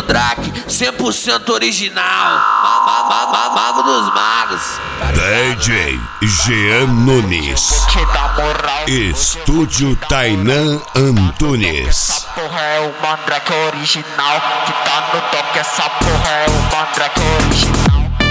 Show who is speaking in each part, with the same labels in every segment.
Speaker 1: Mandrake, 100% original. Mago dos magos.
Speaker 2: DJ Jean Nunes. Estúdio Tainan Antunes.
Speaker 3: Essa porra é o Mandrake original. Que tá no toque, essa porra é o Mandrake original.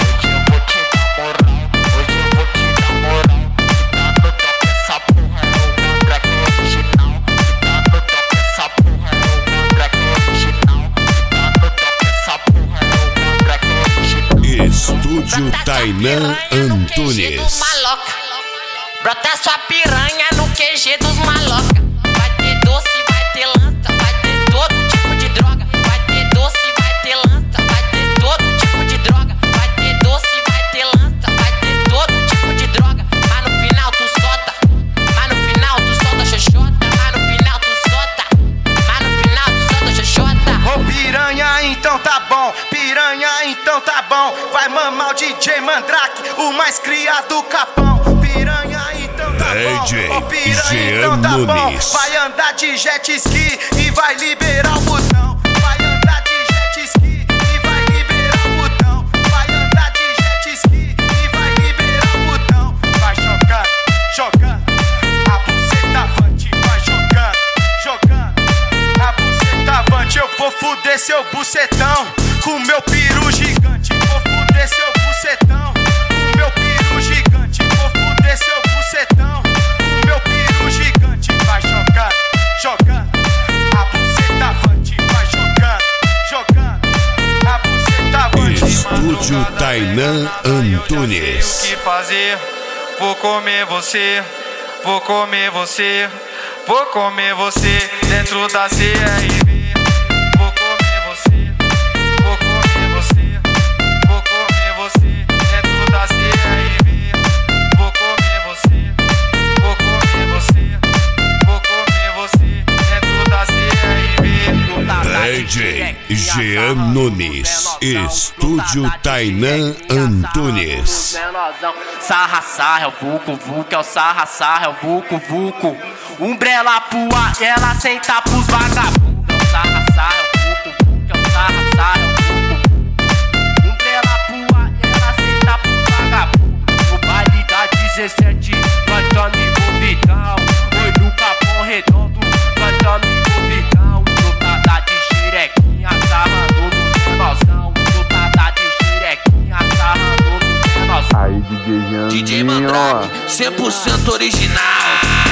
Speaker 2: Estúdio Tainan Antunes.
Speaker 4: Brota sua piranha no QG dos maloca. Vai ter doce, vai ter lança, vai ter todo tipo de droga. Vai ter doce, vai ter lança, vai ter todo tipo de droga. Vai ter doce, vai ter lança, vai ter todo tipo de droga. Mas no final tu solta, mas no final tu solta xoxota. Mas no final tu solta, mas no final tu solta xoxota.
Speaker 5: Ô piranha, então tá bom. Piranha, então tá bom. Vai mamar o DJ Mandrake, o mais criado do Capão. Piranha, então tá
Speaker 2: DJ
Speaker 5: bom. Ô piranha,
Speaker 2: Jean
Speaker 5: então tá bom.
Speaker 2: Nunes.
Speaker 5: Vai andar de jet ski e vai liberar o botão. Vai andar de jet ski e vai liberar o botão. Vai andar de jet ski e vai liberar o botão. Vai jogando, jogando. A buceta avante, vai jogando, jogando. A buceta avante, eu vou fuder seu bucetão. Com meu peru gigante, vou fuder seu bucetão. Com meu peru gigante, vou fuder seu bucetão. Com meu peru gigante, vai jogando, jogando. A buceta avante, vai jogando, jogando. A buceta avante.
Speaker 2: Estúdio Tainan Antunes.
Speaker 6: O que fazer? Vou comer você, vou comer você, vou comer você dentro da CRV.
Speaker 2: DJ Jean Nunes. Estúdio Tainan Antunes.
Speaker 7: Sarra, sarra, é o vucu, vucu, é o sarra, sarra, é o vucu, vucu. Umbrella pua, ela senta pros vagabundos. É o sarra, sarra, é o vucu, vucu, é o sarra, sarra, é o vucu, vucu. Umbrella pua, ela senta pros vagabundos. No baile da 17, nós tamo envolvidão. Oi no Capão Redondo, nós tamo envolvidão. Lotada de xerequinha, sarrando nos menosão. Lotada de xerequinha, sarrando nos menosão.
Speaker 1: DJ Mandrake, 100% original.